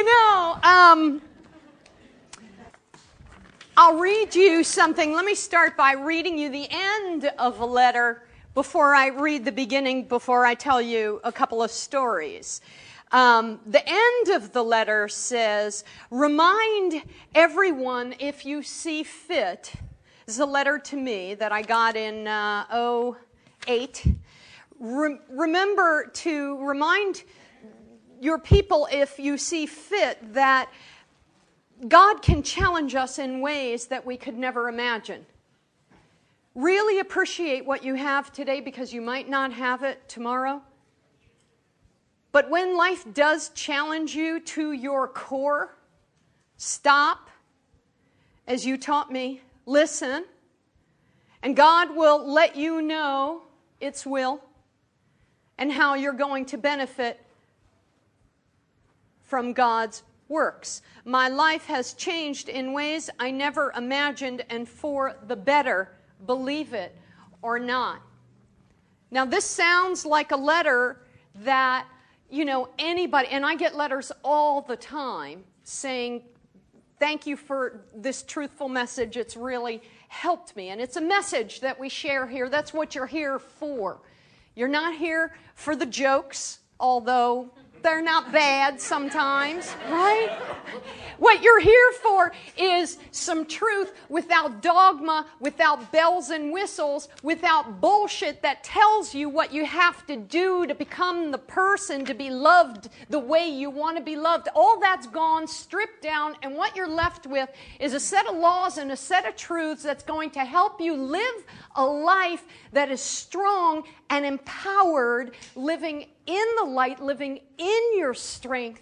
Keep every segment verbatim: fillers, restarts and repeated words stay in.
know, um, I'll read you something. Let me start by reading you the end of a letter before I read the beginning, before I tell you a couple of stories. Um, the end of the letter says, remind everyone if you see fit. This is a letter to me that I got in uh, oh eight. Re- remember to remind your people, if you see fit, that God can challenge us in ways that we could never imagine. Really appreciate what you have today because you might not have it tomorrow. But when life does challenge you to your core, stop, as you taught me, listen, and God will let you know its will and how you're going to benefit from God's works. My life has changed in ways I never imagined, and for the better, believe it or not. Now, this sounds like a letter that, you know, anybody, and I get letters all the time saying, thank you for this truthful message. It's really helped me. And it's a message that we share here. That's what you're here for. You're not here for the jokes, although they're not bad sometimes, right? What you're here for is some truth without dogma, without bells and whistles, without bullshit that tells you what you have to do to become the person, to be loved the way you want to be loved. All that's gone, stripped down, and what you're left with is a set of laws and a set of truths that's going to help you live a life that is strong and empowered, living in the light, living in your strength,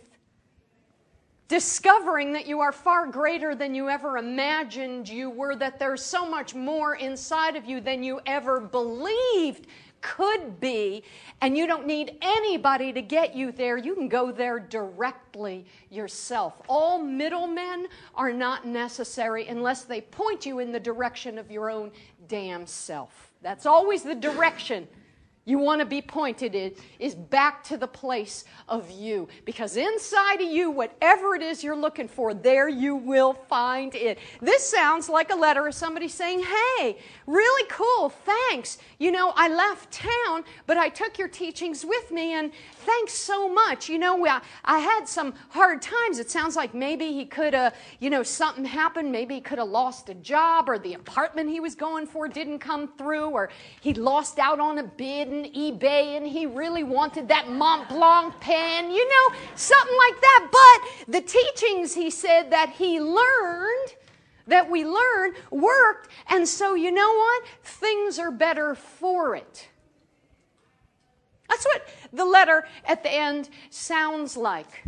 discovering that you are far greater than you ever imagined you were, that there's so much more inside of you than you ever believed could be, and you don't need anybody to get you there. You can go there directly yourself. All middlemen are not necessary unless they point you in the direction of your own damn self. That's always the direction you want to be pointed in, is back to the place of you. Because inside of you, whatever it is you're looking for, there you will find it. This sounds like a letter of somebody saying, hey, really cool, thanks. You know, I left town, but I took your teachings with me, and thanks so much. You know, I, I had some hard times. It sounds like maybe he could have, you know, something happened. Maybe he could have lost a job, or the apartment he was going for didn't come through, or he lost out on a bid eBay and he really wanted that Mont Blanc pen, you know, something like that. But the teachings, he said, that he learned, that we learned, worked. And so, you know what? Things are better for it. That's what the letter at the end sounds like.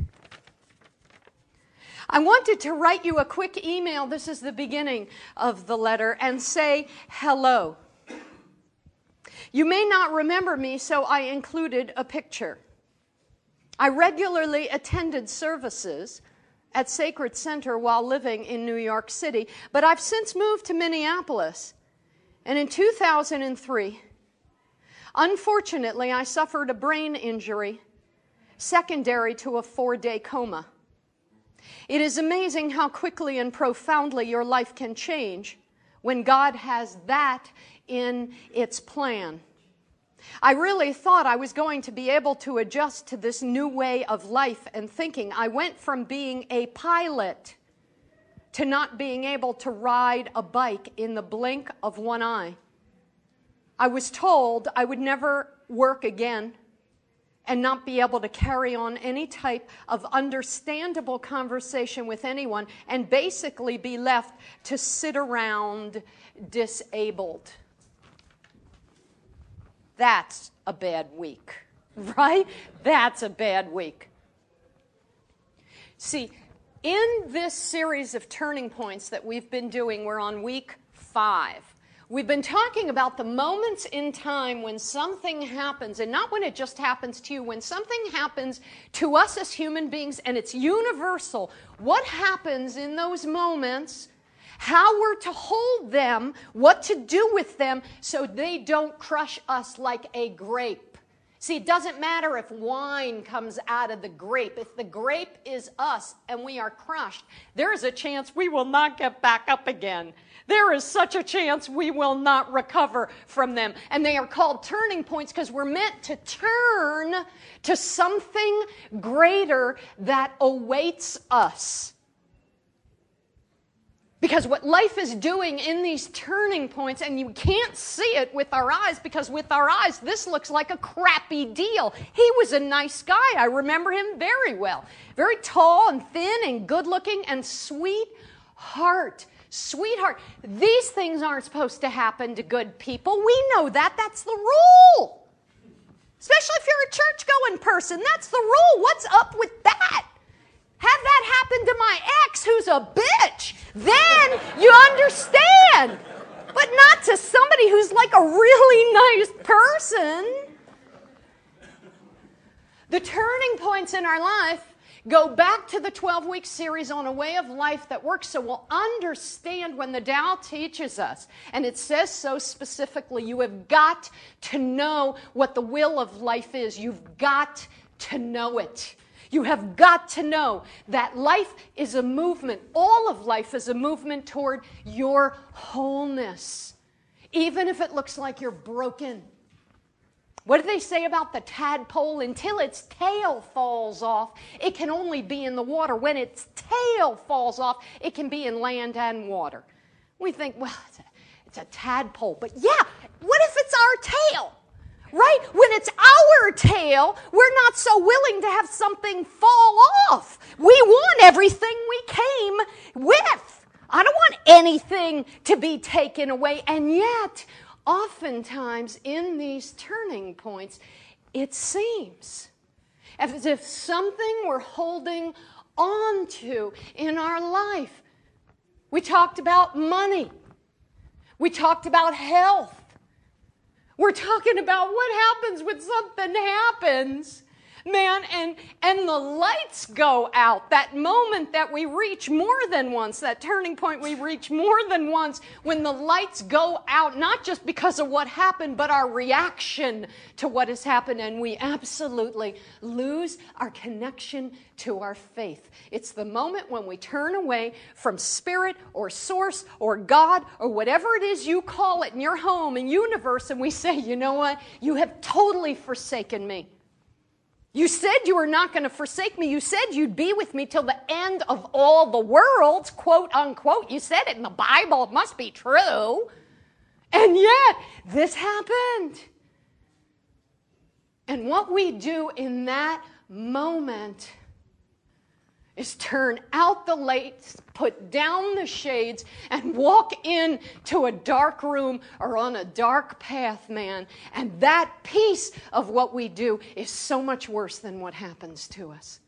I wanted to write you a quick email. This is the beginning of the letter, and say hello. You may not remember me, so I included a picture. I regularly attended services at Sacred Center while living in New York City, but I've since moved to Minneapolis. And in two thousand three, unfortunately, I suffered a brain injury secondary to a four-day coma. It is amazing how quickly and profoundly your life can change when God has that in its plan. I really thought I was going to be able to adjust to this new way of life and thinking. I went from being a pilot to not being able to ride a bike in the blink of one eye. I was told I would never work again and not be able to carry on any type of understandable conversation with anyone, and basically be left to sit around disabled. That's a bad week, right? That's a bad week. See, in this series of turning points that we've been doing, we're on week five. We've been talking about the moments in time when something happens, and not when it just happens to you, when something happens to us as human beings, and it's universal. What happens in those moments, how we're to hold them, what to do with them so they don't crush us like a grape. See, it doesn't matter if wine comes out of the grape. If the grape is us and we are crushed, there is a chance we will not get back up again. There is such a chance we will not recover from them. And they are called turning points because we're meant to turn to something greater that awaits us. Because what life is doing in these turning points, and you can't see it with our eyes, because with our eyes, this looks like a crappy deal. He was a nice guy. I remember him very well. Very tall and thin and good looking and sweetheart. Sweetheart. These things aren't supposed to happen to good people. We know that. That's the rule. Especially if you're a church-going person. That's the rule. What's up with that? Have that happen to my ex who's a bitch. Then you understand. But not to somebody who's like a really nice person. The turning points in our life go back to the twelve-week series on a way of life that works, so we'll understand when the Tao teaches us. And it says so specifically, you have got to know what the will of life is. You've got to know it. You have got to know that life is a movement. All of life is a movement toward your wholeness. Even if it looks like you're broken. What do they say about the tadpole? Until its tail falls off, it can only be in the water. When its tail falls off, it can be in land and water. We think, well, it's a, it's a tadpole. But yeah, what if it's our tail? Right? When it's our tail, we're not so willing to have something fall off. We want everything we came with. I don't want anything to be taken away. And yet, oftentimes in these turning points, it seems as if something we're holding on to in our life. We talked about money. We talked about health. We're talking about what happens when something happens, man, and, and the lights go out. That moment that we reach more than once, that turning point we reach more than once, when the lights go out, not just because of what happened, but our reaction to what has happened, and we absolutely lose our connection to our faith. It's the moment when we turn away from spirit or source or God or whatever it is you call it in your home and universe, and we say, you know what? You have totally forsaken me. You said you were not going to forsake me. You said you'd be with me till the end of all the worlds, quote unquote. You said it in the Bible. It must be true. And yet, this happened. And what we do in that moment is turn out the lights, put down the shades, and walk into a dark room or on a dark path, man. And that piece of what we do is so much worse than what happens to us.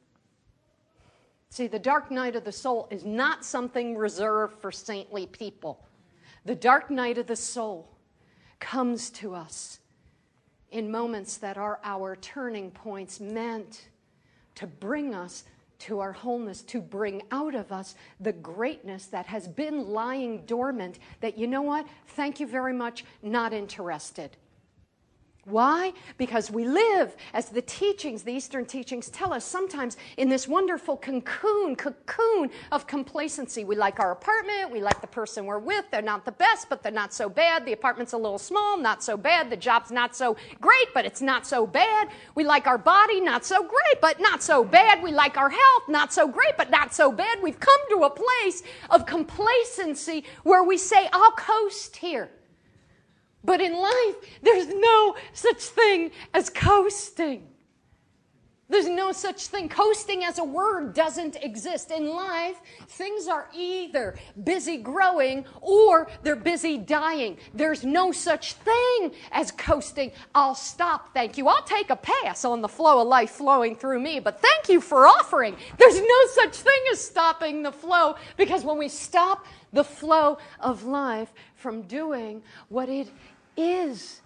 See, the dark night of the soul is not something reserved for saintly people. The dark night of the soul comes to us in moments that are our turning points, meant to bring us to our wholeness, to bring out of us the greatness that has been lying dormant, that, you know what, thank you very much, not interested. Why? Because we live, as the teachings, the Eastern teachings tell us, sometimes in this wonderful cocoon, cocoon of complacency. We like our apartment, we like the person we're with, they're not the best, but they're not so bad. The apartment's a little small, not so bad. The job's not so great, but it's not so bad. We like our body, not so great, but not so bad. We like our health, not so great, but not so bad. We've come to a place of complacency where we say, I'll coast here. But in life, there's no such thing as coasting. There's no such thing. Coasting as a word doesn't exist. In life, things are either busy growing or they're busy dying. There's no such thing as coasting. I'll stop, thank you. I'll take a pass on the flow of life flowing through me, but thank you for offering. There's no such thing as stopping the flow, because when we stop the flow of life from doing what it is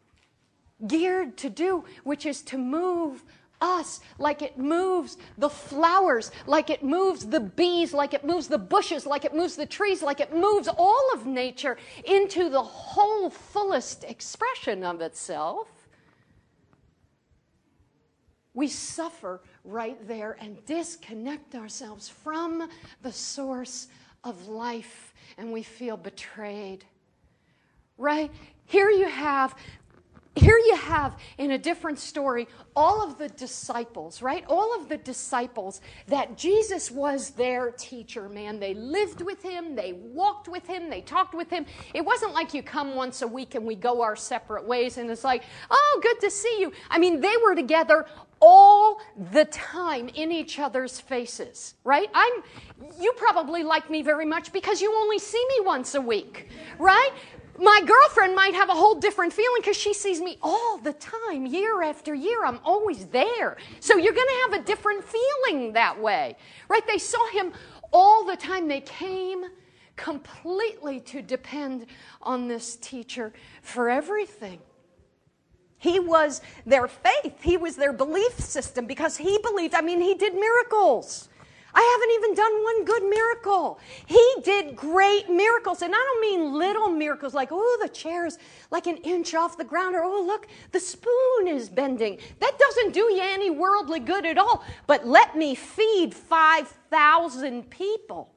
geared to do, which is to move us like it moves the flowers, like it moves the bees, like it moves the bushes, like it moves the trees, like it moves all of nature into the whole fullest expression of itself, we suffer right there and disconnect ourselves from the source of life, and we feel betrayed. Right? Here you have Here you have, in a different story, all of the disciples, right? All of the disciples that Jesus was their teacher, man. They lived with him, they walked with him, they talked with him. It wasn't like you come once a week and we go our separate ways and it's like, oh, good to see you. I mean, they were together all the time in each other's faces, right? I'm, you probably like me very much because you only see me once a week, right? My girlfriend might have a whole different feeling because she sees me all the time, year after year. I'm always there. So you're going to have a different feeling that way, right? They saw him all the time. They came completely to depend on this teacher for everything. He was their faith. He was their belief system because he believed, I mean, he did miracles. I haven't even done one good miracle. He did great miracles. And I don't mean little miracles like, oh, the chair's like an inch off the ground, or, oh, look, the spoon is bending. That doesn't do you any worldly good at all. But let me feed five thousand people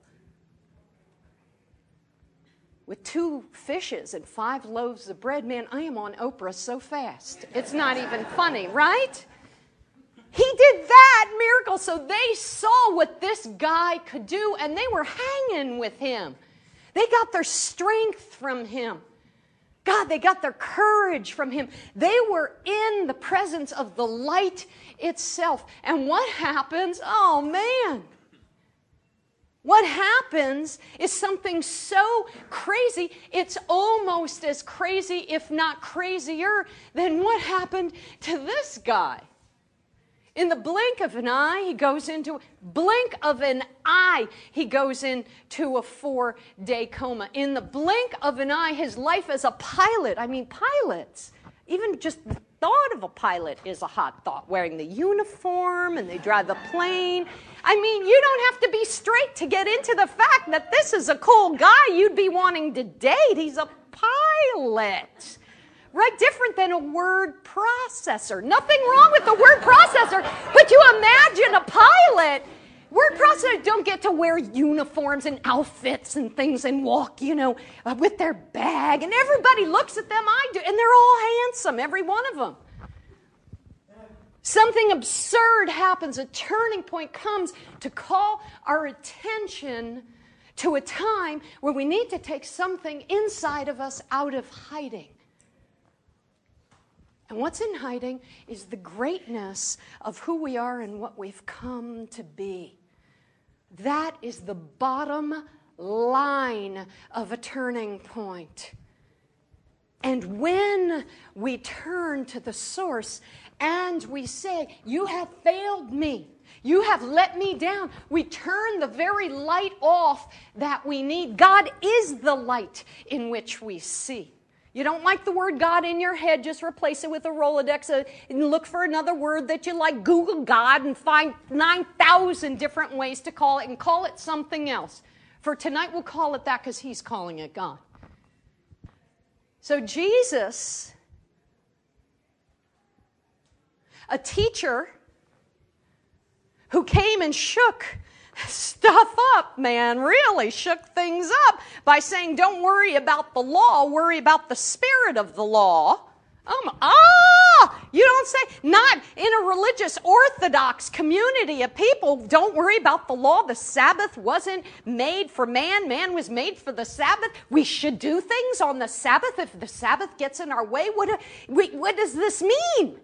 with two fishes and five loaves of bread. Man, I am on Oprah so fast. It's not even funny, right? He did that miracle, so they saw what this guy could do, and they were hanging with him. They got their strength from him. God, they got their courage from him. They were in the presence of the light itself. And what happens? Oh, man. What happens is something so crazy, it's almost as crazy, if not crazier, than what happened to this guy. In the blink of an eye, he goes into, blink of an eye, he goes into a four-day coma. In the blink of an eye, his life as a pilot, I mean, pilots, even just the thought of a pilot is a hot thought, wearing the uniform and they drive the plane. I mean, you don't have to be straight to get into the fact that this is a cool guy you'd be wanting to date. He's a pilot. Right? Different than a word processor. Nothing wrong with the word processor, but you imagine a pilot. Word processors don't get to wear uniforms and outfits and things and walk, you know, uh, with their bag. And everybody looks at them, I do, and they're all handsome, every one of them. Something absurd happens. A turning point comes to call our attention to a time where we need to take something inside of us out of hiding. And what's in hiding is the greatness of who we are and what we've come to be. That is the bottom line of a turning point. And when we turn to the source and we say, you have failed me, you have let me down, we turn the very light off that we need. God is the light in which we see. You don't like the word God in your head, just replace it with a Rolodex uh, and look for another word that you like. Google God and find nine thousand different ways to call it and call it something else. For tonight we'll call it that because he's calling it God. So Jesus, a teacher who came and shook stuff up, man, really shook things up by saying, don't worry about the law, worry about the spirit of the law. Um, ah, you don't say, not in a religious orthodox community of people, don't worry about the law. The Sabbath wasn't made for man. Man was made for the Sabbath. We should do things on the Sabbath. If the Sabbath gets in our way, what, what does this mean?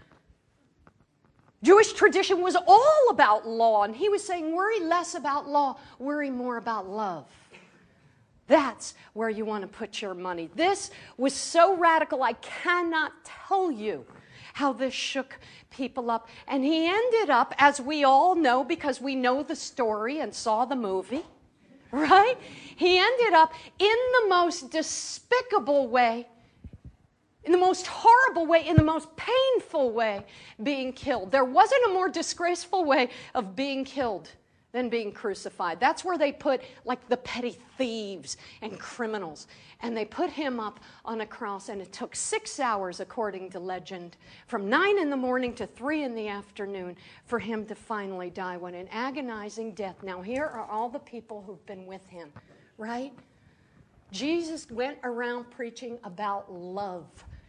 Jewish tradition was all about law, and he was saying, worry less about law, worry more about love. That's where you want to put your money. This was so radical, I cannot tell you how this shook people up. And he ended up, as we all know, because we know the story and saw the movie, right? He ended up in the most despicable way, in the most horrible way, in the most painful way, being killed. There wasn't a more disgraceful way of being killed than being crucified. That's where they put like the petty thieves and criminals. And they put him up on a cross, and it took six hours, according to legend, from nine in the morning to three in the afternoon for him to finally die. What an agonizing death. Now here are all the people who've been with him, right? Jesus went around preaching about love.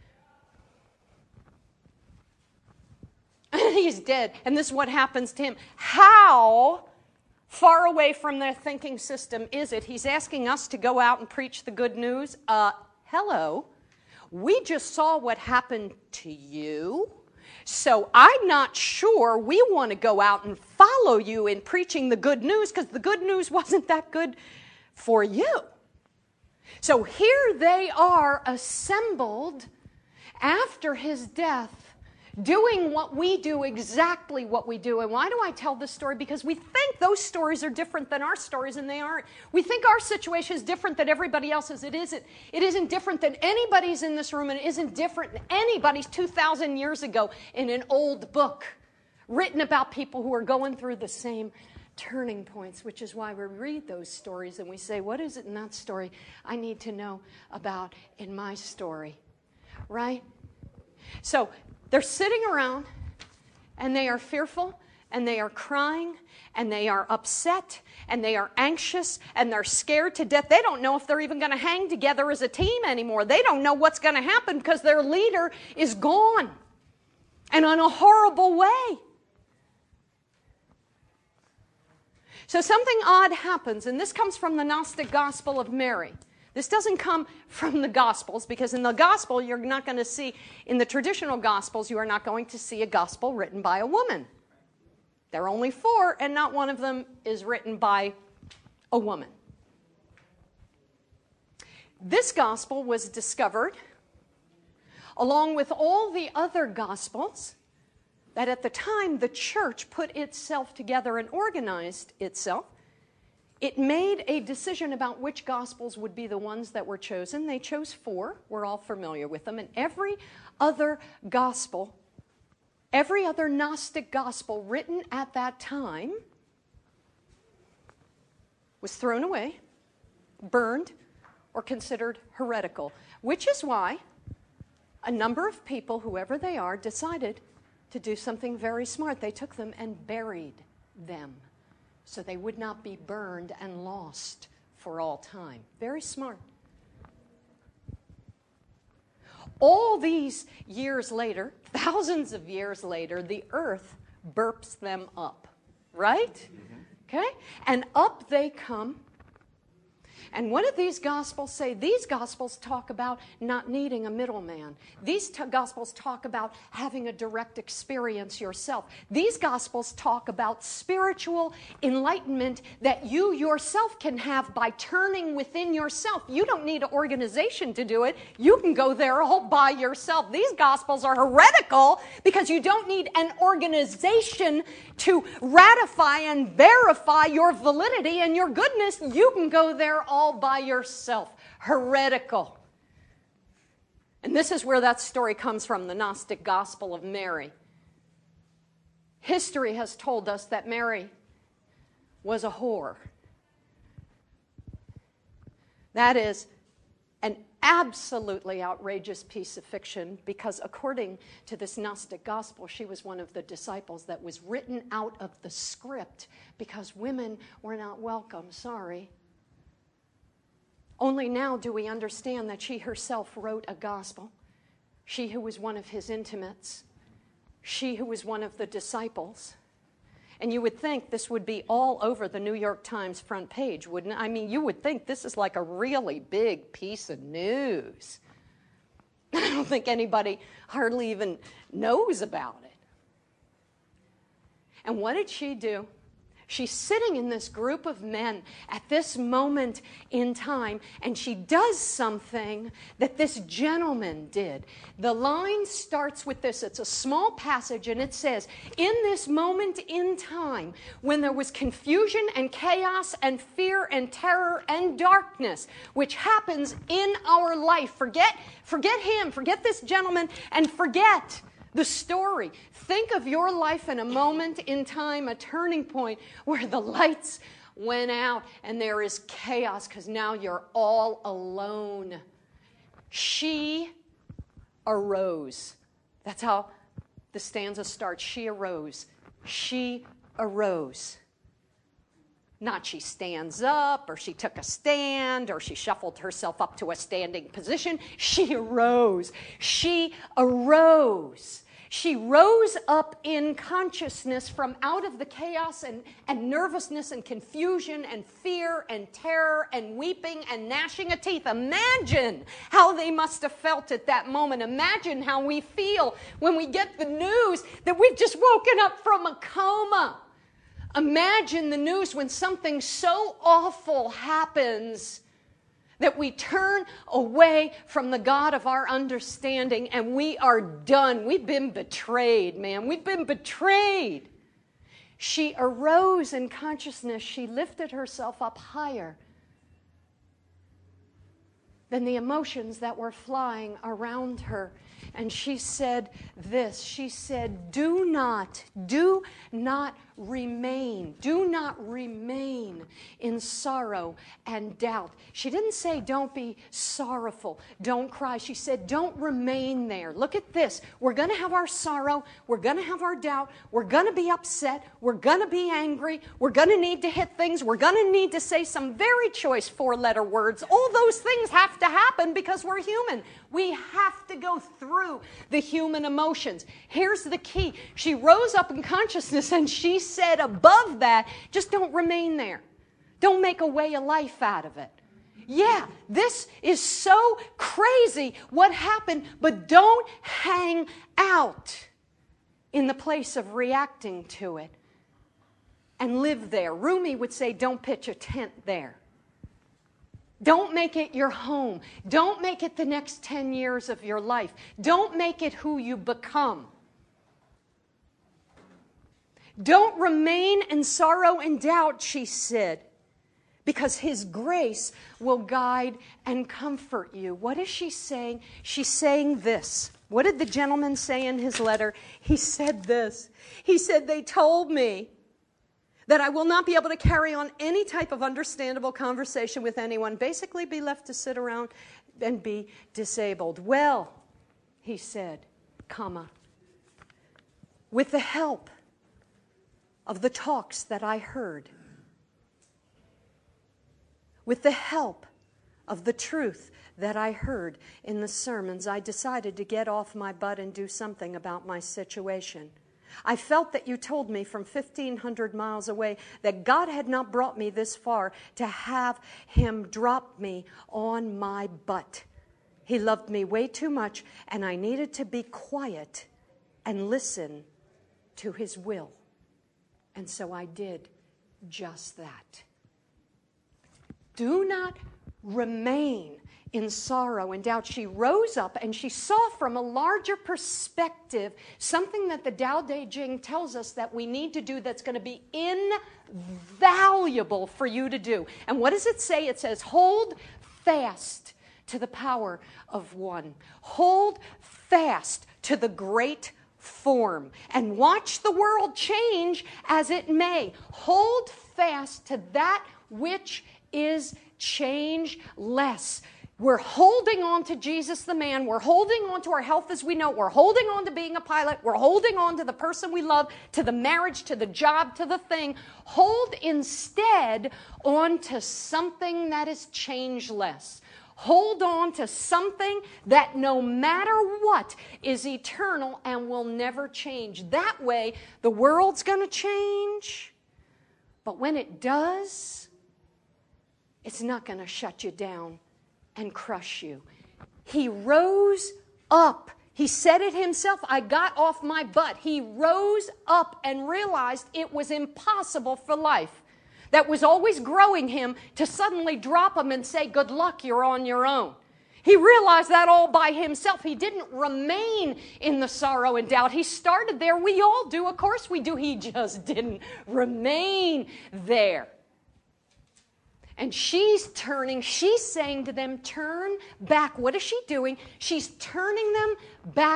He's dead, and this is what happens to him. How far away from their thinking system is it? He's asking us to go out and preach the good news. Uh, hello. We just saw what happened to you, so I'm not sure we want to go out and follow you in preaching the good news, because the good news wasn't that good for you. So here they are assembled after his death, doing what we do, exactly what we do. And why do I tell this story? Because we think those stories are different than our stories, and they aren't. We think our situation is different than everybody else's. It isn't. It isn't different than anybody's in this room, and it isn't different than anybody's two thousand years ago in an old book written about people who are going through the same turning points, which is why we read those stories and we say, what is it in that story I need to know about in my story, right? So they're sitting around, and they are fearful, and they are crying, and they are upset, and they are anxious, and they're scared to death. They don't know if they're even going to hang together as a team anymore. They don't know what's going to happen because their leader is gone, and in a horrible way. So something odd happens, and this comes from the Gnostic Gospel of Mary. This doesn't come from the Gospels, because in the Gospel, you're not going to see, in the traditional Gospels, you are not going to see a Gospel written by a woman. There are only four, and not one of them is written by a woman. This Gospel was discovered, along with all the other Gospels, that at the time the church put itself together and organized itself. It made a decision about which Gospels would be the ones that were chosen. They chose four. We're all familiar with them. And every other Gospel, every other Gnostic Gospel written at that time was thrown away, burned, or considered heretical. Which is why a number of people, whoever they are, decided to do something very smart. They took them and buried them, so they would not be burned and lost for all time. Very smart. All these years later, thousands of years later, the earth burps them up, right? Mm-hmm. Okay? And up they come. And what did these Gospels say? These Gospels talk about not needing a middleman. These t- Gospels talk about having a direct experience yourself. These Gospels talk about spiritual enlightenment that you yourself can have by turning within yourself. You don't need an organization to do it. You can go there all by yourself. These Gospels are heretical because you don't need an organization to ratify and verify your validity and your goodness. You can go there all by yourself. Heretical. And this is where that story comes from, the Gnostic Gospel of Mary. History has told us that Mary was a whore. That is an absolutely outrageous piece of fiction, because according to this Gnostic Gospel, she was one of the disciples that was written out of the script because women were not welcome. Sorry. Only now do we understand that she herself wrote a gospel. She who was one of his intimates. She who was one of the disciples. And you would think this would be all over the New York Times front page, wouldn't it? I mean, you would think this is like a really big piece of news. I don't think anybody hardly even knows about it. And what did she do? She's sitting in this group of men at this moment in time, and she does something that this gentleman did. The line starts with this. It's a small passage, and it says, in this moment in time, when there was confusion and chaos and fear and terror and darkness, which happens in our life, forget, forget him, forget this gentleman, and forget The story. Think of your life in a moment in time, a turning point where the lights went out and there is chaos because now you're all alone. She arose. That's how the stanza starts. She arose. She arose. Not she stands up, or she took a stand, or she shuffled herself up to a standing position. She arose. She arose. She rose up in consciousness from out of the chaos and, and nervousness and confusion and fear and terror and weeping and gnashing of teeth. Imagine how they must have felt at that moment. Imagine how we feel when we get the news that we've just woken up from a coma. Imagine the news when something so awful happens that we turn away from the God of our understanding and we are done. We've been betrayed, man. We've been betrayed. She arose in consciousness. She lifted herself up higher than the emotions that were flying around her. And she said this. She said, do not, do not remain. Do not remain in sorrow and doubt. She didn't say don't be sorrowful, don't cry. She said don't remain there. Look at this. We're going to have our sorrow. We're going to have our doubt. We're going to be upset. We're going to be angry. We're going to need to hit things. We're going to need to say some very choice four-letter words. All those things have to happen because we're human. We have to go through the human emotions. Here's the key. She rose up in consciousness and she said above that, just don't remain there. Don't make a way of life out of it. Yeah, this is so crazy what happened, but don't hang out in the place of reacting to it and live there. Rumi would say, don't pitch a tent there. Don't make it your home. Don't make it the next ten years of your life. Don't make it who you become. Don't remain in sorrow and doubt, she said, because His grace will guide and comfort you. What is she saying? She's saying this. What did the gentleman say in his letter? He said this. He said, they told me that I will not be able to carry on any type of understandable conversation with anyone, basically be left to sit around and be disabled. Well, he said, comma, with the help of the talks that I heard, with the help of the truth that I heard in the sermons, I decided to get off my butt and do something about my situation. I felt that you told me from fifteen hundred miles away that God had not brought me this far to have Him drop me on my butt. He loved me way too much, and I needed to be quiet and listen to His will. And so I did just that. Do not remain in sorrow and doubt. She rose up and she saw from a larger perspective something that the Tao Te Ching tells us that we need to do that's going to be invaluable for you to do. And what does it say? It says, hold fast to the power of one. Hold fast to the great form and watch the world change as it may. Hold fast to that which is changeless. We're holding on to Jesus the man. We're holding on to our health as we know. We're holding on to being a pilot. We're holding on to the person we love, to the marriage, to the job, to the thing. Hold instead on to something that is changeless. Hold on to something that no matter what is eternal and will never change. That way, the world's going to change. But when it does, it's not going to shut you down and crush you. He rose up. He said it himself, I got off my butt. He rose up and realized it was impossible for life that was always growing him to suddenly drop him and say, good luck, you're on your own. He realized that all by himself. He didn't remain in the sorrow and doubt. He started there. We all do. Of course we do. He just didn't remain there. And she's turning, she's saying to them, turn back. What is she doing? She's turning them back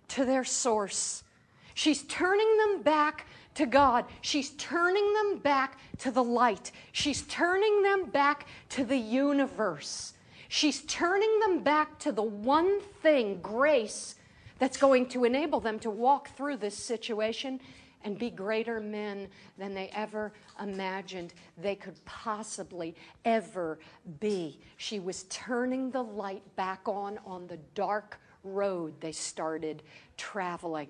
to their source. She's turning them back to God. She's turning them back to the light. She's turning them back to the universe. She's turning them back to the one thing, grace, that's going to enable them to walk through this situation and be greater men than they ever imagined they could possibly ever be. She was turning the light back on on the dark road they started traveling.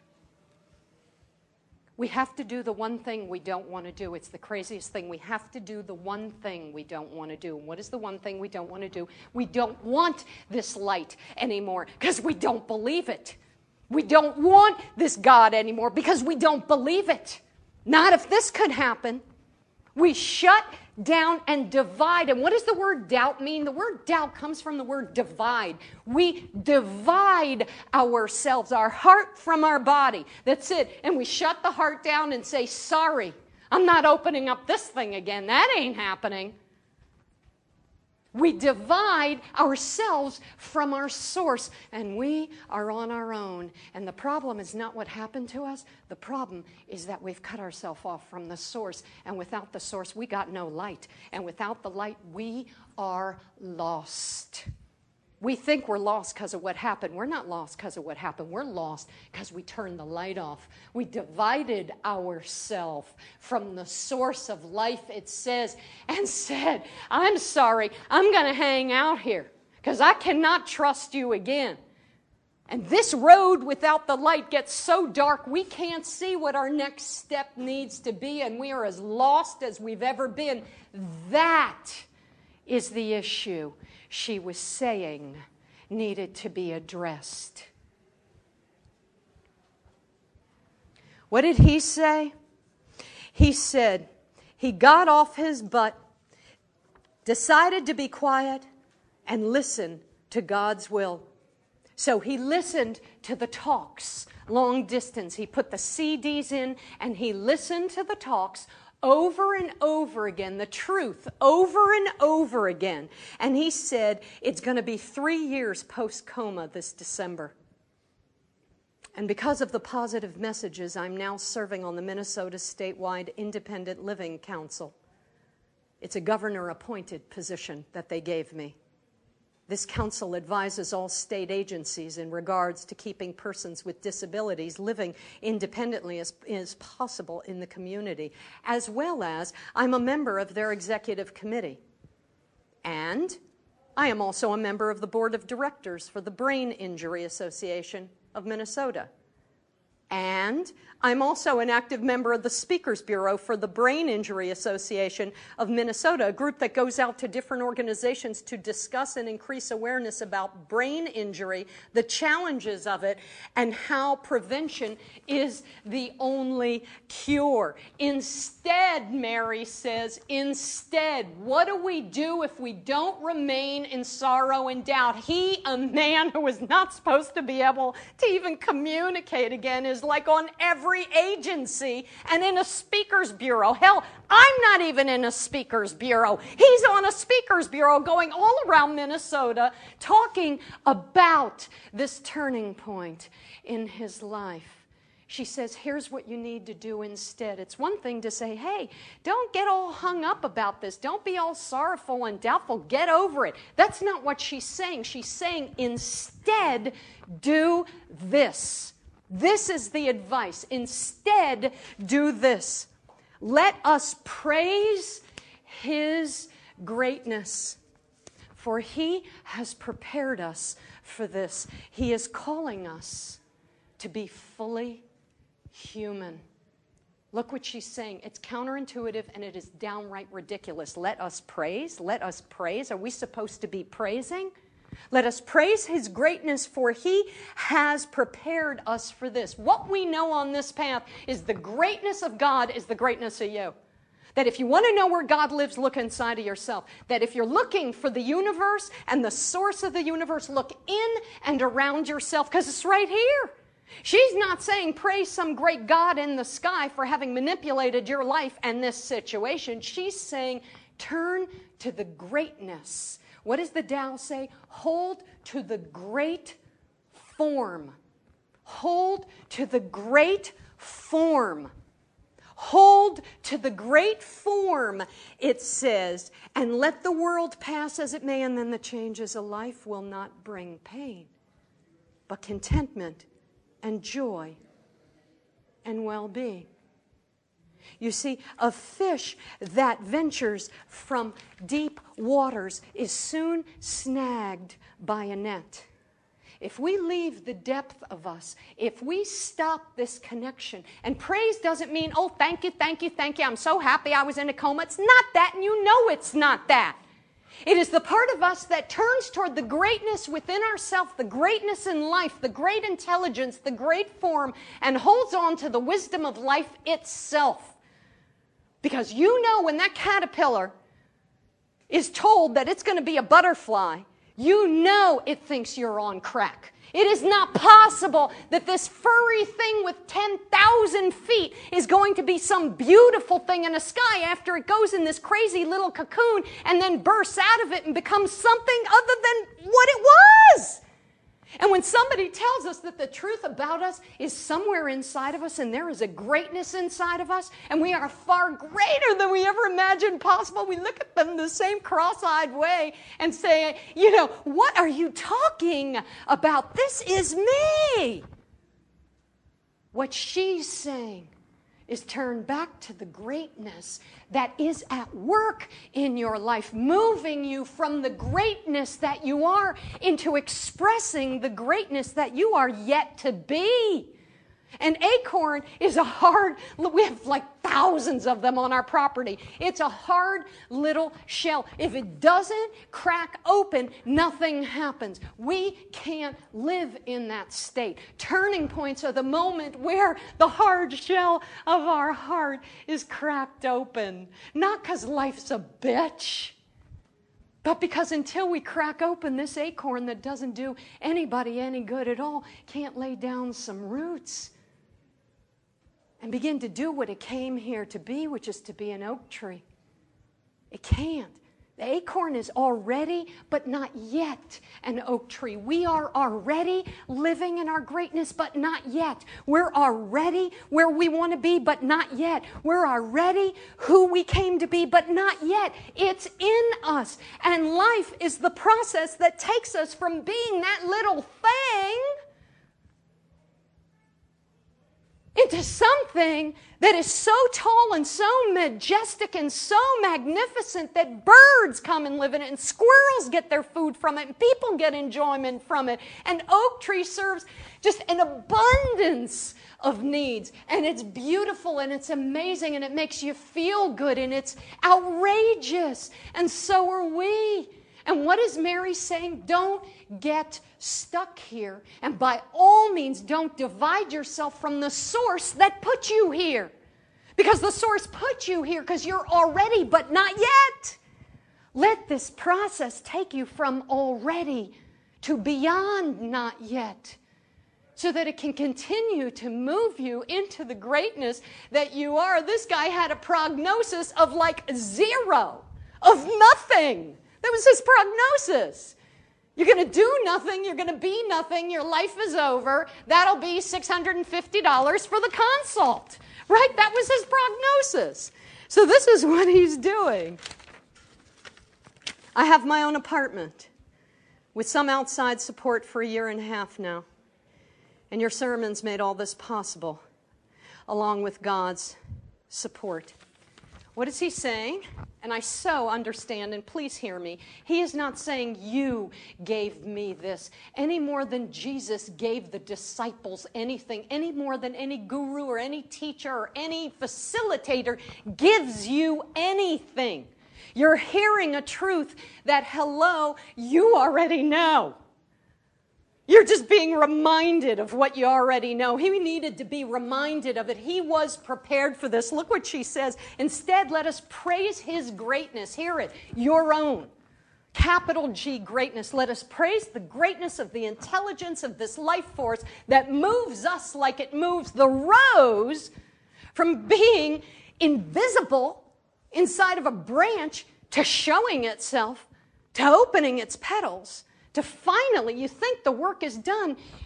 We have to do the one thing we don't want to do. It's the craziest thing. We have to do the one thing we don't want to do. And what is the one thing we don't want to do? We don't want this light anymore because we don't believe it. We don't want this God anymore because we don't believe it. Not if this could happen. We shut down and divide. And what does the word doubt mean? The word doubt comes from the word divide. We divide ourselves, our heart from our body. That's it. And we shut the heart down and say, sorry, I'm not opening up this thing again. That ain't happening. We divide ourselves from our source, and we are on our own. And the problem is not what happened to us. The problem is that we've cut ourselves off from the source. And without the source, we got no light. And without the light, we are lost. We think we're lost because of what happened. We're not lost because of what happened. We're lost because we turned the light off. We divided ourselves from the source of life, it says, and said, I'm sorry, I'm going to hang out here because I cannot trust you again. And this road without the light gets so dark we can't see what our next step needs to be, and we are as lost as we've ever been. That is the issue she was saying needed to be addressed. What did he say? He said he got off his butt, decided to be quiet, and listen to God's will. So he listened to the talks, long distance. He put the C Ds in and he listened to the talks over and over again, the truth over and over again. And he said, it's going to be three years post-coma this December. And because of the positive messages, I'm now serving on the Minnesota Statewide Independent Living Council. It's a governor-appointed position that they gave me. This council advises all state agencies in regards to keeping persons with disabilities living independently as, as possible in the community, as well as I'm a member of their executive committee. And I am also a member of the board of directors for the Brain Injury Association of Minnesota. And I'm also an active member of the Speakers Bureau for the Brain Injury Association of Minnesota, a group that goes out to different organizations to discuss and increase awareness about brain injury, the challenges of it, and how prevention is the only cure. Instead, Mary says, instead, what do we do if we don't remain in sorrow and doubt? He, a man who was not supposed to be able to even communicate again, is like on every agency and in a speaker's bureau. Hell, I'm not even in a speaker's bureau. He's on a speaker's bureau going all around Minnesota talking about this turning point in his life. She says, here's what you need to do instead. It's one thing to say, hey, don't get all hung up about this. Don't be all sorrowful and doubtful. Get over it. That's not what she's saying. She's saying, instead, do this. This is the advice. Instead, do this. Let us praise His greatness, for He has prepared us for this. He is calling us to be fully human. Look what she's saying. It's counterintuitive and it is downright ridiculous. Let us praise. Let us praise. Are we supposed to be praising? Let us praise His greatness, for He has prepared us for this. What we know on this path is the greatness of God is the greatness of you. That if you want to know where God lives, look inside of yourself. That if you're looking for the universe and the source of the universe, look in and around yourself, because it's right here. She's not saying praise some great God in the sky for having manipulated your life and this situation. She's saying turn to the greatness. What does the Tao say? Hold to the great form. Hold to the great form. Hold to the great form, it says, and let the world pass as it may, and then the changes of life will not bring pain, but contentment and joy and well-being. You see, a fish that ventures from deep waters is soon snagged by a net. If we leave the depth of us, if we stop this connection, and praise doesn't mean, oh, thank you, thank you, thank you, I'm so happy I was in a coma. It's not that, and you know it's not that. It is the part of us that turns toward the greatness within ourselves, the greatness in life, the great intelligence, the great form, and holds on to the wisdom of life itself. Because you know when that caterpillar is told that it's going to be a butterfly, you know it thinks you're on crack. It is not possible that this furry thing with ten thousand feet is going to be some beautiful thing in the sky after it goes in this crazy little cocoon and then bursts out of it and becomes something other than what it was. And when somebody tells us that the truth about us is somewhere inside of us and there is a greatness inside of us and we are far greater than we ever imagined possible, we look at them the same cross-eyed way and say, you know, what are you talking about? This is me. What she's saying is turn back to the greatness that is at work in your life, moving you from the greatness that you are into expressing the greatness that you are yet to be. An acorn is a hard, we have like thousands of them on our property. It's a hard little shell. If it doesn't crack open, nothing happens. We can't live in that state. Turning points are the moment where the hard shell of our heart is cracked open. Not because life's a bitch, but because until we crack open this acorn that doesn't do anybody any good at all, can't lay down some roots and begin to do what it came here to be, which is to be an oak tree. It can't. The acorn is already, but not yet, an oak tree. We are already living in our greatness, but not yet. We're already where we want to be, but not yet. We're already who we came to be, but not yet. It's in us. And life is the process that takes us from being that little thing into something that is so tall and so majestic and so magnificent that birds come and live in it, and squirrels get their food from it, and people get enjoyment from it. And oak tree serves just an abundance of needs. And it's beautiful, and it's amazing, and it makes you feel good, and it's outrageous. And so are we. And what is Mary saying? Don't get stuck here. And by all means, don't divide yourself from the source that put you here. Because the source put you here because you're already, but not yet. Let this process take you from already to beyond not yet, so that it can continue to move you into the greatness that you are. This guy had a prognosis of like zero, of nothing. That was his prognosis. You're going to do nothing. You're going to be nothing. Your life is over. That'll be six hundred fifty dollars for the consult. Right? That was his prognosis. So this is what he's doing. I have my own apartment with some outside support for a year and a half now. And your sermons made all this possible, along with God's support. What is he saying? And I so understand, and please hear me. He is not saying you gave me this any more than Jesus gave the disciples anything, any more than any guru or any teacher or any facilitator gives you anything. You're hearing a truth that, hello, you already know. You're just being reminded of what you already know. He needed to be reminded of it. He was prepared for this. Look what she says. Instead, let us praise his greatness. Hear it. Your own. Capital G, greatness. Let us praise the greatness of the intelligence of this life force that moves us like it moves the rose from being invisible inside of a branch to showing itself, to opening its petals, to finally, you think the work is done,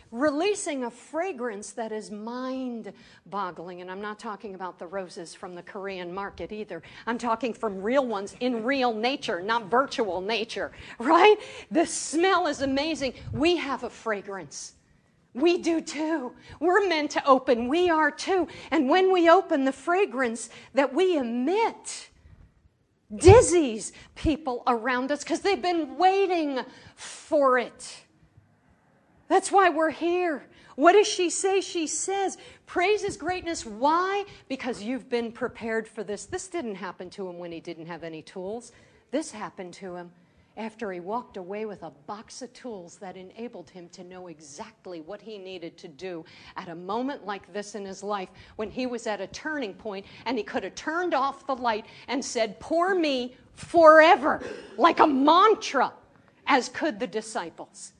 releasing a fragrance that is mind-boggling. And I'm not talking about the roses from the Korean market either. I'm talking from real ones in real nature, not virtual nature, right? The smell is amazing. We have a fragrance. We do too. We're meant to open. We are too. And when we open, the fragrance that we emit dizzies people around us because they've been waiting for it. That's why we're here. What does she say? She says, praise His greatness. Why? Because you've been prepared for this. This didn't happen to him when he didn't have any tools. This happened to him after he walked away with a box of tools that enabled him to know exactly what he needed to do at a moment like this in his life when he was at a turning point and he could have turned off the light and said, pour me forever, like a mantra, as could the disciples.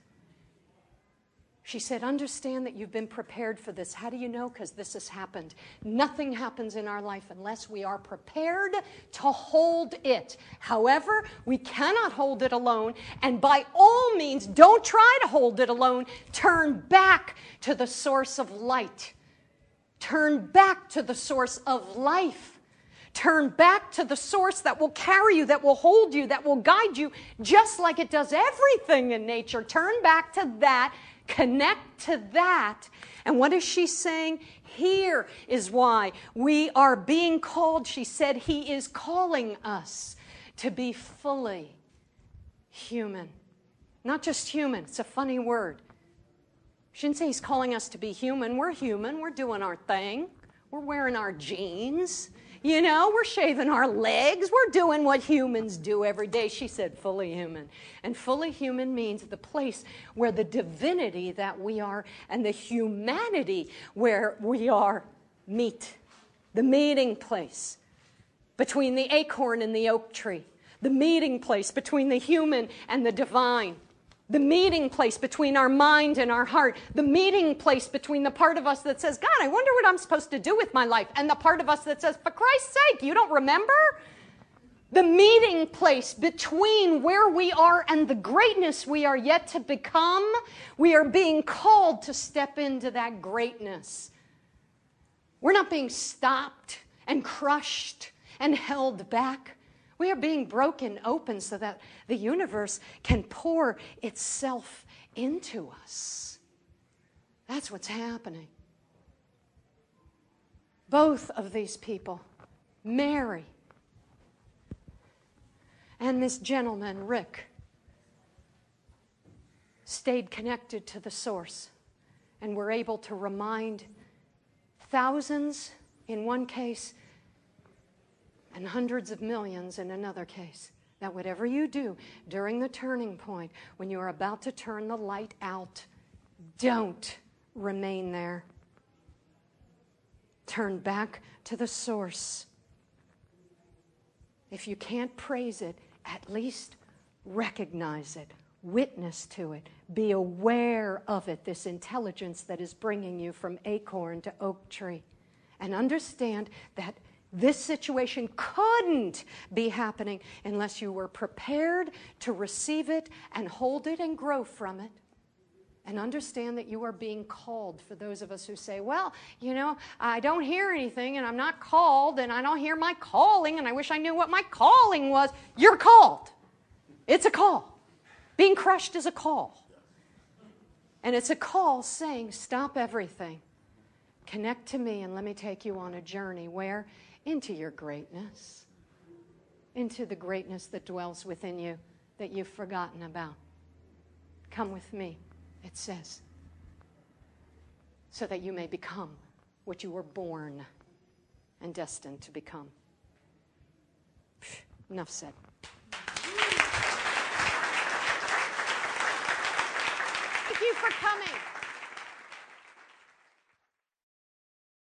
She said, understand that you've been prepared for this. How do you know? Because this has happened. Nothing happens in our life unless we are prepared to hold it. However, we cannot hold it alone. And by all means, don't try to hold it alone. Turn back to the source of light. Turn back to the source of life. Turn back to the source that will carry you, that will hold you, that will guide you, just like it does everything in nature. Turn back to that. Connect to that. And what is she saying? Here is why we are being called. She said He is calling us to be fully human. Not just human. It's a funny word. She didn't say He's calling us to be human. We're human. We're doing our thing. We're wearing our jeans. You know, we're shaving our legs. We're doing what humans do every day. She said fully human. And fully human means the place where the divinity that we are and the humanity where we are meet. The meeting place between the acorn and the oak tree. The meeting place between the human and the divine. The meeting place between our mind and our heart. The meeting place between the part of us that says, God, I wonder what I'm supposed to do with my life. And the part of us that says, for Christ's sake, you don't remember? The meeting place between where we are and the greatness we are yet to become. We are being called to step into that greatness. We're not being stopped and crushed and held back. We are being broken open so that the universe can pour itself into us. That's what's happening. Both of these people, Mary and this gentleman, Rick, stayed connected to the source and were able to remind thousands in one case and hundreds of millions in another case, that whatever you do during the turning point, when you're about to turn the light out, don't remain there. Turn back to the source. If you can't praise it, at least recognize it, witness to it, be aware of it, this intelligence that is bringing you from acorn to oak tree, and understand that this situation couldn't be happening unless you were prepared to receive it and hold it and grow from it. And understand that you are being called. For those of us who say, well, you know, I don't hear anything and I'm not called and I don't hear my calling and I wish I knew what my calling was. You're called. It's a call. Being crushed is a call. And it's a call saying, stop everything. Connect to me and let me take you on a journey where? Into your greatness, into the greatness that dwells within you that you've forgotten about. Come with me, it says, so that you may become what you were born and destined to become. Enough said. Thank you for coming.